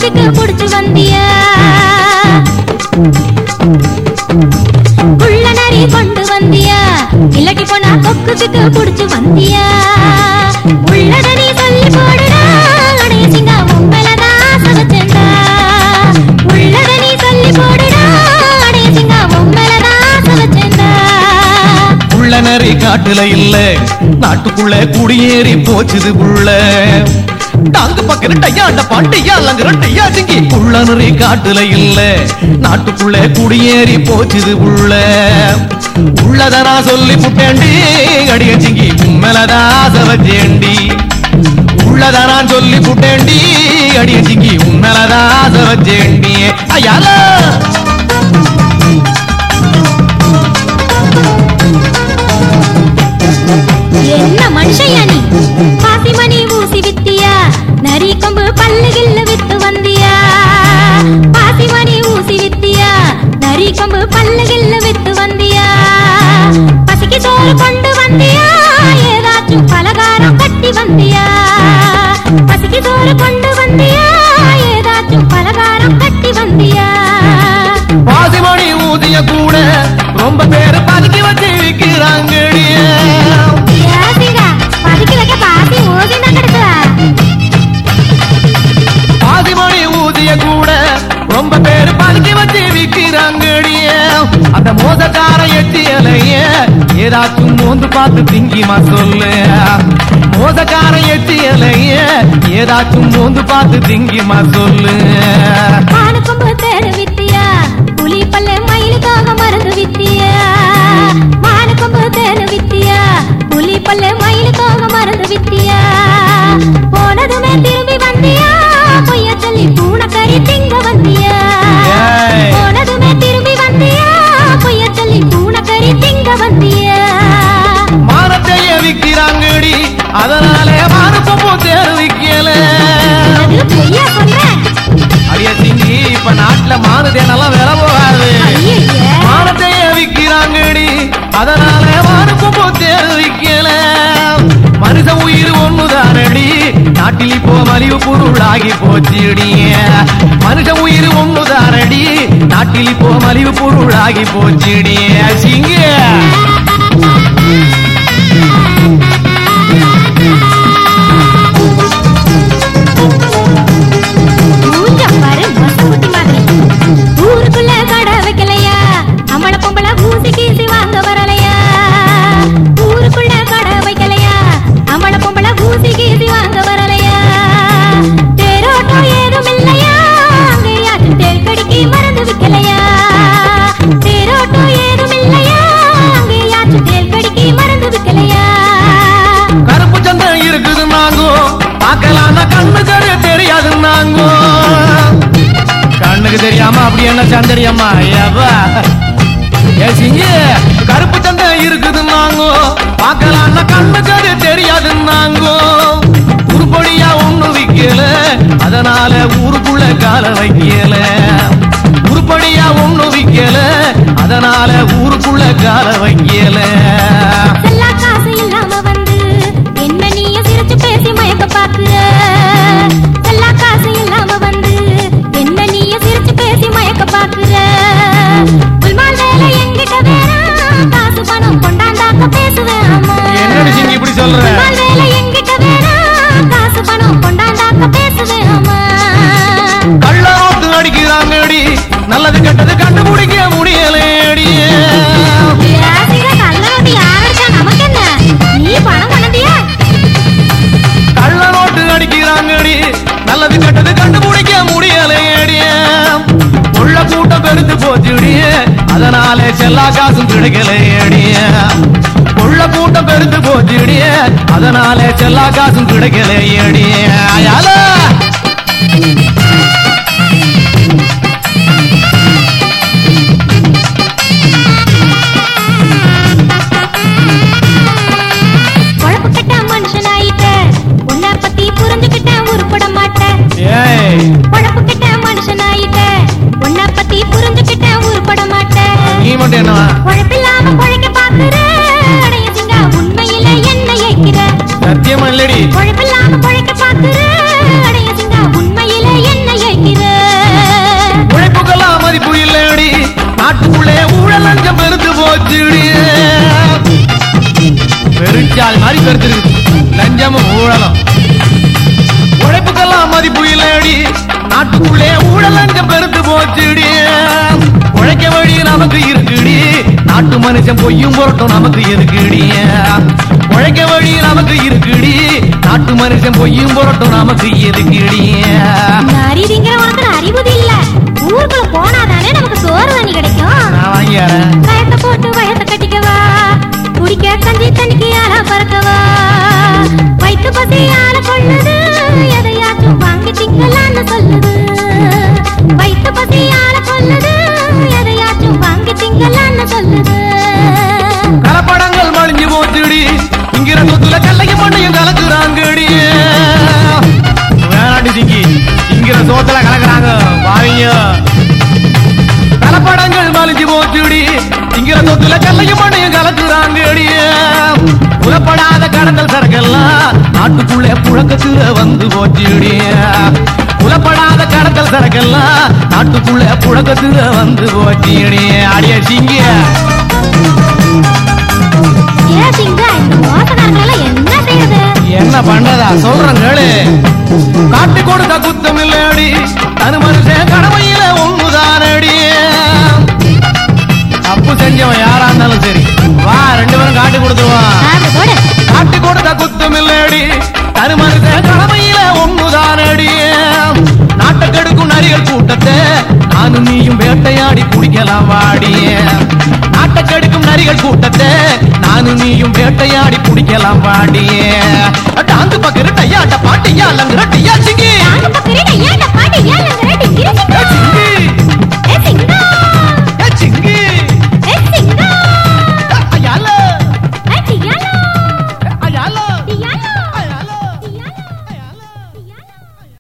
சிக்கு புடிச்சு வந்தியா புள்ள நரி கொண்டு வந்தியா இல்லாட்டி போனா கொக்கு சிக்கு புடிச்சு வந்தியா உள்ளத நீ சொல்லி போடுடா அடைய சிங்கா உம்மலதான் சவச்சண்டா உள்ளத நீ சொல்லி போடுடா அடைய சிங்கா உம்மலதான் சவச்சண்டா உள்ள நரி காட்டுல இல்ல நாட்டுக்குள்ள குடியேறி போச்சுது புள்ள டாங்கு பக்கத்து டையாண்ட பாண்டையா லங்கற டையா சிங்கி உள்ள நரி காட்டுல இல்ல நாட்டுக்குள்ள குடியேறி போச்சுது புள்ள உள்ளத நான் சொல்லி புட்டேண்டி அடிய சிங்கி உம்மலதா சவச்சேண்டி உள்ளத நான் சொல்லி புட்டேண்டி அடிய சிங்கி உம்மலதா சவச்சேண்டி ஐயால என்ன மனுஷையா நீ பாசிமணி ஊசி வித்தியா நரி கொம்பு பல்லு கில்லு வித்து வந்தியா பாசிமணி ஊசி வித்தியா நரி கொம்பு பல்லு கில்லு வித்து வந்தியா பசிக்கு சோறு கொண்டு வந்தியா ஏதாச்சும் பலகாரம் கட்டி வந்தியா பசிக்கு சோறு கொண்டு வந்தியா ஏதாச்சும் பலகாரம் கட்டி வந்தியா பாசிமணி ஊதிய கூட ரொம்ப பேரு பதுக்கி வச்சு விக்கிறாங்கடி பாசிமணி ஊதிய கூட ரொம்ப பேரு பதுக்கி வச்சு விக்கிறாங்கடி அந்த மோசக்கார எட்டியலைய ஏதாச்சும் மோந்து பார்த்து திங்கிமா சொல்லு மோசக்கார எட்டியலைய ஏதாச்சும் மோந்து பார்த்து திங்கிமா சொல்லு மானுக்கொம்பு தேடு வித்தியா புலி பல்ல மயிலுக்காக மருந்து வித்தியா மானுக்கொம்பு தேடு வித்தியா புலி பல்ல மயிலுக்காக மருந்து வித்தியா போனதுமே திரும்பி வந்தியா பொய்ய சொல்லி பூனைக்கறி திங்க வந்தியா போனதுமே திரும்பி வந்தியா பொய்ய சொல்லி பூனைக்கறி திங்க வந்தியா மானத்தைய விக்கிறாங்கடி அதனால மானுக்கொம்பு தேடு விக்கல பொய்யா சொல்றேன் அடிய சிங்கி இப்ப நாட்டுல மானு தேனெல்லாம் வில போகாது மானத்தைய விக்கிறாங்கடி அதனால மானுக்கொம்பு தேடு விக்கல மனித உயிர் ஒண்ணுதானடி நாட்டில் இப்போ மலிவு பொருளாகி போச்சுடி மனித உயிர் ஒண்ணுதானடி நாட்டில் இப்போ மலிவு பொருளாகி போச்சுடி சிங்க ஊருக்குள்ள கடை வைக்கலையா அம்மள பொம்பளை ஊசி கீசி வாங்க வரலையா ஊருக்குள்ள கடை வைக்கலையா அம்மள பொம்பளை ஊசி கீசி வாங்க வரலையா தேரோட்டம் ஏதும் இல்லையா அங்கேயாச்சும் தேர்க்கடிக்கு மருந்து விக்கலையா தேரோட்டம் ஏதும் இல்லையா அங்கேயாச்சும் தேர்க்கடிக்கு மருந்து விக்கலையா கருப்பு சந்தம் இருக்குது நாங்கோ பார்க்கலாம் கண்ணு கரு தெரியாது நாங்கோ கண்ணுக்கு தெரியாம அப்படி என்ன சந்தடியம்மா ஏசிங்க கருப்பு சந்தம் இருக்குது நாங்கோ பார்க்கலாம் கண்ணுக்கு அது தெரியாது நாங்கோ உருப்படியா ஒண்ணு விக்கல அதனால ஊருக்குள்ள கால வைக்கல உருப்படியா ஒண்ணு விக்கல அதனால ஊருக்குள்ள கால வைக்கல எல்லா காசு இல்லாம வந்து என்ன நீய சிரிச்சு பேசி மயக்க பாக்குற எல்லா காசு இல்லாம வந்து என்ன நீய சிரிச்சு பேசி மயக்க பாக்குற உள்மால் வேலை எங்கிட்ட வேணாம் காசு பணம் கொண்டாந்தாக்க பேசுவேன் அம்மா என்னடி சிங்க இப்படி சொல்ற உள்மால் வேலை எங்கிட்ட வேணாம் காசு பணம் கொண்டாந்தாக்க பேசுவேன் அம்மா கள்ள ஓட்டு அடிக்கிறாங்கடி நல்லது கெட்டது கண்டுபிடிக்க முடியலேடி கள்ளநோட்டு யாரடிச்சா நமக்கு என்ன நீ பணம் கொண்டதியா கள்ள நோட்டு அடிக்கிறாங்கடி நல்லது கெட்டது கண்டுபிடிக்க முடியலேடி உள்ள கூட்டம் பெருத்து போச்சுடி அதனால செல்லா காசும் கிடைக்கலையடி உள்ள கூட்டம் பெருத்து போச்சுடி அதனால செல்லா காசும் கிடைக்கலையடி அயால உழப்பு கட்ட மனுஷனாயிட்ட உன்னை பத்தி புரிஞ்சுக்கிட்ட உருப்பட மாட்டேன் உழப்பு கட்ட மனுஷனாயிட்ட உன்னை பத்தி புரிஞ்சுக்கிட்ட உருப்பட மாட்டேன் நீ மட்டும் என்னவா உழைப்பில்லாம உழைக்க பாக்குற அடையசிங்க உண்மையில என்ன ஏக்கிற சத்தியமா இல்லடி உழைப்பில்லாம உழைக்க பாக்குற அடையசிங்க உண்மையில என்ன ஜாதி மாதிரி பெருத்திருக்கு லஞ்சமும் ஊழலும். உழைப்புக்கெல்லாம் மதிப்பு இல்லடி, நாட்டுக்குள்ளே ஊழல் லஞ்சம் பெருத்து போச்சுடி. உழைக்க வழி நமக்கு இருக்குடி, நாட்டு மனுஷன் பொய்யும் புரட்டும் நமக்கு இருக்குடி. உழைக்க வழி நமக்கு இருக்குடி, நாட்டு மனுஷன் பொய்யும் புரட்டும் நமக்கு இருக்குடி. அறிவிங்கிற உனக்கு அறிவுது இல்ல, ஊருக்குள்ள போனாதானே நமக்கு சோறு தண்ணி கிடைக்கும். நான் வாங்கியாரேன். கயத்தை போட்டு வயத்தை கட்டிக்கவா, குடிக்க கஞ்சி தண்ணிக்கு ஆளா பறக்கவா. வயிற்று பசி ஆள கொள்ளுது, எதையாச்சும் வாங்கி திங்கலான்னு சொல்லுது. வயிற்று பசி ஆள கொள்ளுது, எதையாச்சும் வாங்கி திங்கலான்னு சொல்லுது. கலப்படங்கள் மழிஞ்சு போச்சுடி, இங்கிற சொத்துல கல்லையும் மண்ணையும் கலக்குறாங்கடி. வேணாண்டி சிங்கி, இங்கிற சோத்துல கலக்குறாங்க பாவீங்க. கலப்படங்கள் மழிஞ்சு போச்சுடி, இங்கிற சொத்துல கல்லையும் மண்ணையும் கலக்குறாங்கடி. புலப்படாத கடத்தல் சரக்கெல்லாம் நாட்டுக்குள்ளே புழக்கத்துல வந்து போச்சுடி. புலப்படாத கடத்தல் சரக்கெல்லாம் நாட்டுக்குள்ளே புழக்கத்துல வந்து போச்சுடி. அடிய சிங்கிய என்ன பண்றதா சொல்றேன் கேளு. காட்டி கொடுத்த குத்தம் இல்லடி, தனு மனுஷன் கடமையில ஒண்ணுதானடி. தப்பு செஞ்சவன் யாரா இருந்தாலும் சரி, வா 2 பேரும் காட்டி கொடுத்துருவான். காட்டி கொடுத்த குத்தம் இல்லடி, தனு மனுஷன் கடமையில ஒண்ணுதானடி. நாட்டை கெடுக்கும் நரிகள் கூட்டத்தை நானும் நீயும் வேட்டையாடி குடிக்கலாம் வாடி. நாட்டை கெடுக்கும் நரிகள் கூட்டத்தை நானும் நீயும் வேட்டையாடி குடிக்கலாம் வாடி. டாங்கு